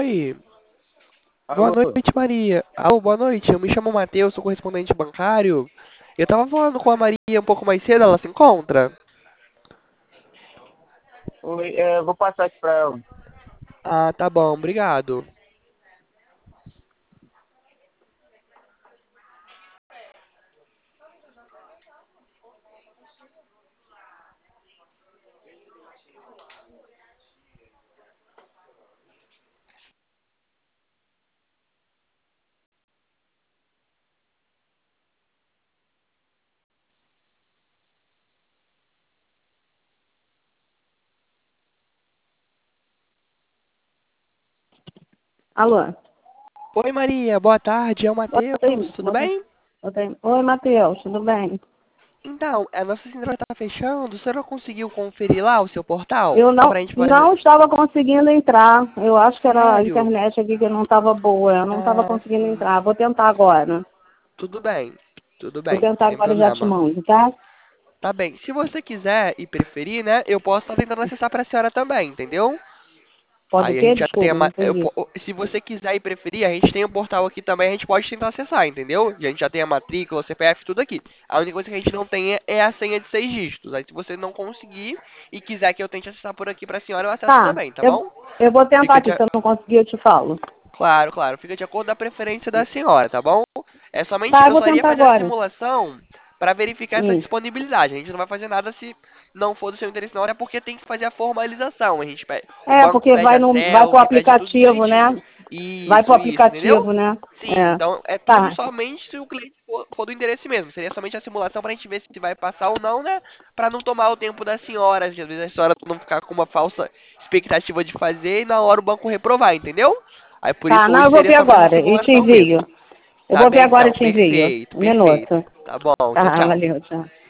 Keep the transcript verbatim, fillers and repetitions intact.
Oi, boa Alô? noite, Maria. Alô, boa noite. Eu me chamo Matheus, sou correspondente bancário. Eu tava falando com a Maria um pouco mais cedo, ela se encontra? Oi, é, eu vou passar aqui pra ela. Ah, tá bom, obrigado. Alô? Oi, Maria, boa tarde, é o Oi, Matheus, tudo Oi, bem? Oi, Oi, Matheus, tudo bem? Então, a nossa central tá fechando, você não conseguiu conferir lá o seu portal? Eu Só não, pra gente não fazer... estava conseguindo entrar. Eu acho que era a Sério? internet aqui que não estava boa. Eu não estava Ah, conseguindo sim. entrar. Vou tentar agora. Tudo bem, tudo Vou bem, tentar sem agora e já te problema. mando, tá? Tá bem, se você quiser e preferir, né, eu posso estar tentando acessar pra senhora também, entendeu? Pode o Aí a quê? gente já tem a, Desculpa, não ma- eu entendi. po- se você quiser e preferir, a gente tem um portal aqui também, a gente pode tentar acessar, entendeu? A gente já tem a matrícula, o C P F, tudo aqui. A única coisa que a gente não tem é é a senha de seis dígitos. Aí se você não conseguir e quiser que eu tente acessar por aqui pra senhora, eu acesso Tá, também, tá eu, bom? eu vou tentar Fica de, aqui. Se eu não conseguir, eu te falo. claro, claro, fica de acordo da preferência da senhora, tá bom? É somente, Tá, eu eu vou só iria tentar fazer a agora. simulação para verificar essa Hum. disponibilidade. A gente não vai fazer nada se não for do seu interesse na hora, porque tem que fazer a formalização. A gente pede, o É, banco porque pede vai, a no, vai pro selfie, pede tudo aplicativo, direitinho. né? Vai pro Isso, isso, entendeu? aplicativo, né? Sim, É. então é tudo Tá, somente se o cliente for, for do interesse mesmo. Seria somente a simulação para a gente ver se vai passar ou não, né? Para não tomar o tempo da senhora, às vezes a senhora não ficar com uma falsa expectativa de fazer e na hora o banco reprovar, entendeu? Aí por tá. isso Não, hoje eu vou seria ver somente a agora e te simulação envio. mesmo. Eu Tá vou ver bem agora e então, te envio. perfeito, Um minuto. perfeito. Tá bom, tchau, Tá, tchau. valeu, tchau.